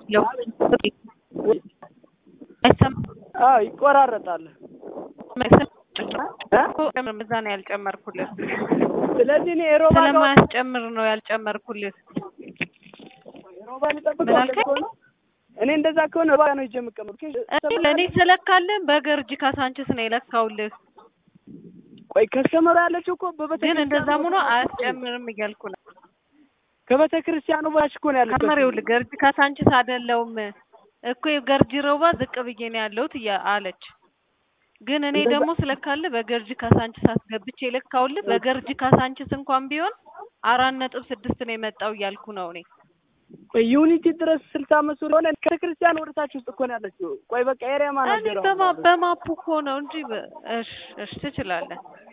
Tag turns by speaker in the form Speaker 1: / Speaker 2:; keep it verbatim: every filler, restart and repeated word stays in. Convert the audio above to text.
Speaker 1: ለው አይሰም
Speaker 2: አዎ ይቆራረጣል
Speaker 1: ምዛን ያልጨመርኩልህ
Speaker 2: ስለዚህ ነው ሮባ
Speaker 1: ስለማያስጨምር ነው ያልጨመርኩልህ
Speaker 2: ሮባ ልጠብቀው ነው እኔ እንደዛ ከሆነ ሮባ ነው ይጀምቀም
Speaker 1: ለኔ ስለካለን በገርጂ ካሳንችስ ነው የለካውልህ
Speaker 2: ቆይ ከስተመሩ ያለችው እኮ በበተክርስቲያን
Speaker 1: ግን እንደዛም ሆኖ አያስጨምርም ይያልኩ ነው
Speaker 2: ከበተክርስቲያኑ ባሽ እኮ ነው ያለችው
Speaker 1: ከመሬው ለገርጂ ካሳንችስ አይደለም እኮ የገርጂ ሮባ ዝቅ ብዬ ነው ያለሁት አለች ግን እኔ ደግሞ ስለካለ በገርጂ ካሳንችስ አስገብቼ ለካውልህ በገርጂ ካሳንችስ እንኳን ቢሆን አራት ነጥብ ስድስት ነው የመጣው ይያልኩ ነው እኔ
Speaker 2: ቆይ ዩኒቲ ድረስ ስልሳ አምስት ሆነ ከክርስቲያን ወርታች ውስጥ እኮ ነው ያለችው ቆይ በቃ ኤሪያ ማናጀር
Speaker 1: እኔ በማፑ እኮ ነው እንጂ እሺ እሺ ትችላለህ